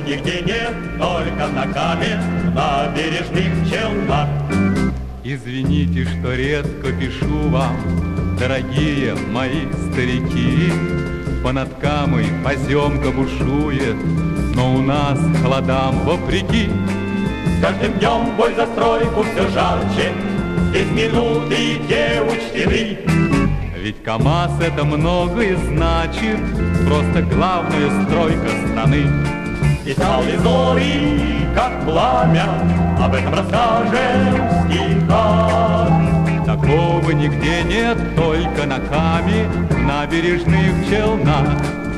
нигде нет, только на Каме, на набережных Челнах. Извините, что редко пишу вам, дорогие мои старики. Понад Камой поземка бушует, но у нас холодам вопреки. Каждым днем бой за стройку все жарче, здесь минуты и те учтены. Ведь КамАЗ это многое значит, просто главная стройка страны. Писали зори, как пламя, об этом расскажем в стихах. Такого нигде нет, только на Каме, в набережных Челнах.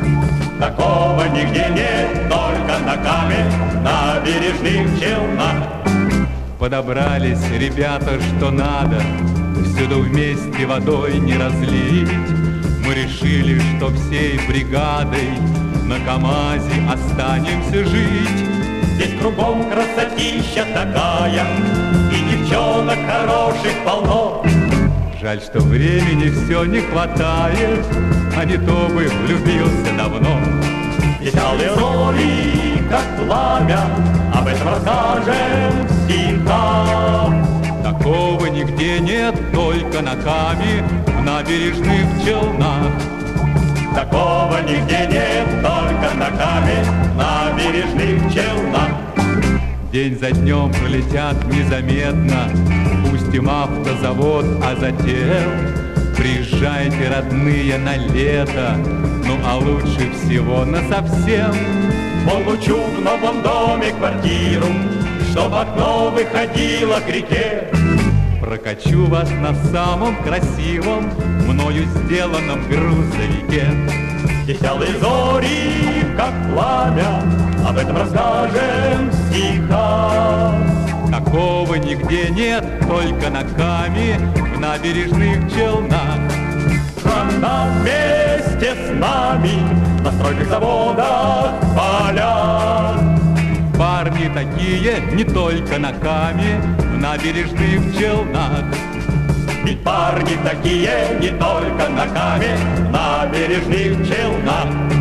Такого нигде нет, только на Каме, на набережных Челнах. Подобрались ребята, что надо, всюду вместе водой не разлить. Мы решили, что всей бригадой на КамАЗе останемся жить. Здесь кругом красотища такая, и девчонок хороших полно. Жаль, что времени все не хватает, а не то бы влюбился давно. Летали зори, как пламя, об этом расскажем в стихах. Такого нигде нет, только на Каме, в набережных Челнах. Такого нигде нет, только на Каме, на набережных Челнах. День за днем пролетят незаметно, пустим автозавод, а затем приезжайте, родные, на лето, ну а лучше всего насовсем. Получу в новом доме квартиру, чтоб окно выходило к реке. Прокачу вас на самом красивом, мною сделанном грузовике. Веселые зори, как пламя, об этом расскажем в стихах. Такого нигде нет, только на Каме, в набережных Челнах. Страна вместе с нами, на стройках, заводах, полях. Парни такие не только на Каме, в набережных Челнах. Ведь парни такие не только на Каме, на набережных Челнах.